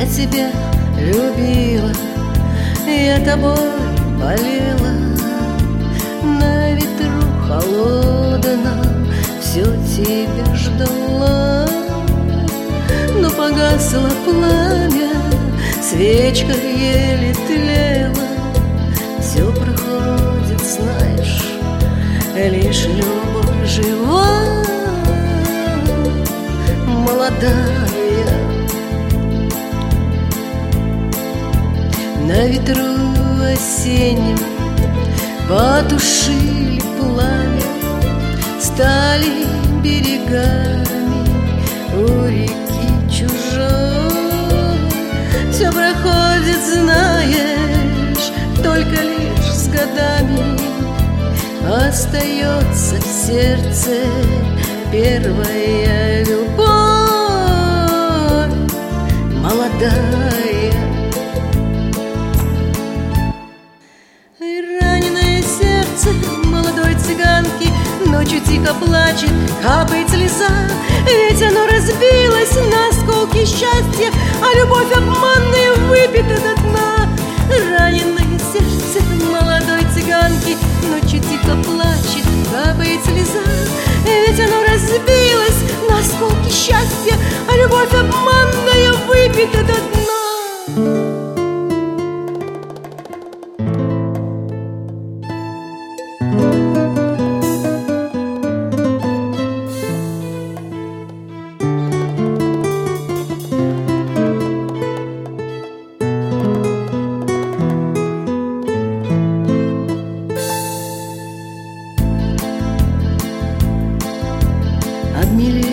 Я тебя любила, я тобой болела, на ветру холодном все тебя ждала. Но погасло пламя, свечка еле тлела. Все проходит, знаешь, лишь любовь жива, молодая. На ветру осеннем потушили пламя, стали берегами у реки чужой. Все проходит, знаешь, только лишь с годами. Остается в сердце первая любовь, молодая. Раненое сердце молодой цыганки ночью тихо плачет, капает слеза, ведь оно разбилось на осколки счастья, а любовь обманная выпита до дна. Раненое сердце молодой цыганки ночью тихо плачет, капает слеза, ведь оно разбилось на осколки счастья, а любовь обманная выпита до дна. Обмелели